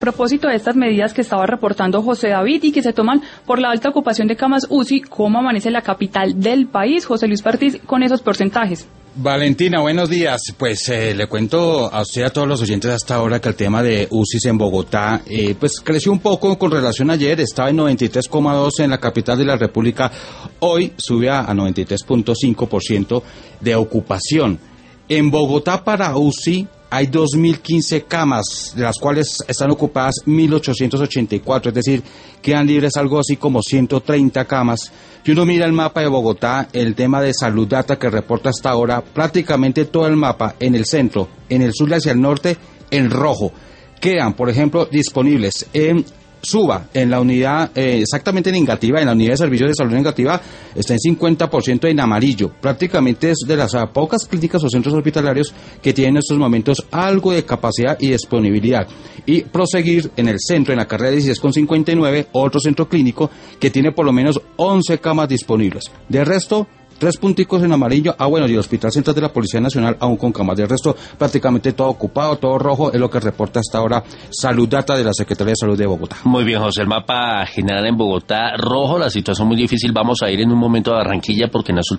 propósito de estas medidas que estaba reportando José David y que se toman por la alta ocupación de camas UCI, ¿cómo amanece la capital del país? José Luis Ortiz, con esos porcentajes. Valentina, buenos días. Pues le cuento a usted, a todos los oyentes hasta ahora, que el tema de UCIs en Bogotá pues creció un poco con relación a ayer. Estaba en 93,2 en la capital de la República. Hoy sube a 93,5% de ocupación. En Bogotá para UCI hay 2.015 camas, de las cuales están ocupadas 1.884, es decir, quedan libres algo así como 130 camas. Si uno mira el mapa de Bogotá, el tema de Salud Data que reporta hasta ahora, prácticamente todo el mapa en el centro, en el sur y hacia el norte, en rojo. Quedan, por ejemplo, disponibles en Suba, en la unidad, exactamente en Engativá, en la unidad de servicios de salud en Engativá, está en 50% en amarillo. Prácticamente es de las pocas clínicas o centros hospitalarios que tienen en estos momentos algo de capacidad y disponibilidad. Y proseguir en el centro, en la carrera 16 con 59, otro centro clínico que tiene por lo menos 11 camas disponibles. De resto, 3 punticos en amarillo. Bueno, y el Hospital Central de la Policía Nacional aún con camas. De resto, prácticamente todo ocupado, todo rojo, es lo que reporta hasta ahora Salud Data de la Secretaría de Salud de Bogotá. Muy bien, José, el mapa general en Bogotá rojo, la situación muy difícil. Vamos a ir en un momento a Barranquilla porque en las